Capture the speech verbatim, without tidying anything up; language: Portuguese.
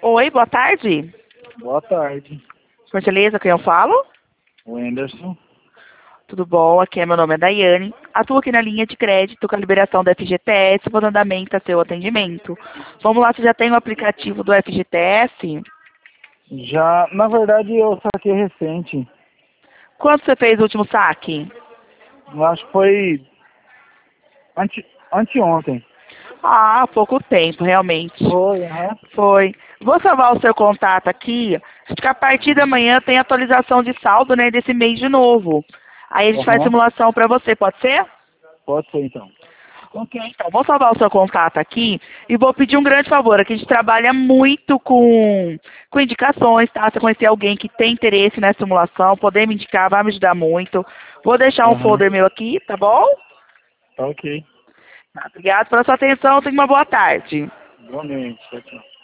Oi, boa tarde. Boa tarde. Por gentileza, quem eu falo? Wenderson. Tudo bom? Aqui é meu nome é Daiane. Atuo aqui na linha de crédito com a liberação do F G T S, vou dando andamento a seu atendimento. Vamos lá, você já tem o aplicativo do F G T S? Já, na verdade, eu saquei recente. Quando você fez o último saque? Eu acho que foi ante, anteontem. Ah, há pouco tempo, realmente. Foi, aham. Foi. Vou salvar o seu contato aqui. Acho que a partir da manhã tem atualização de saldo, né, desse mês de novo. Aí a gente faz Aham. simulação para você, pode ser? Pode ser, então. Ok, então, vou salvar o seu contato aqui e vou pedir um grande favor. Aqui a gente trabalha muito com, com indicações, tá? Se conhecer alguém que tem interesse nessa simulação, poder me indicar, vai me ajudar muito. Vou deixar um Aham. folder meu aqui, tá bom? Tá ok. Tá, obrigado pela sua atenção, tenha uma boa tarde. Igualmente. Tchau, tchau.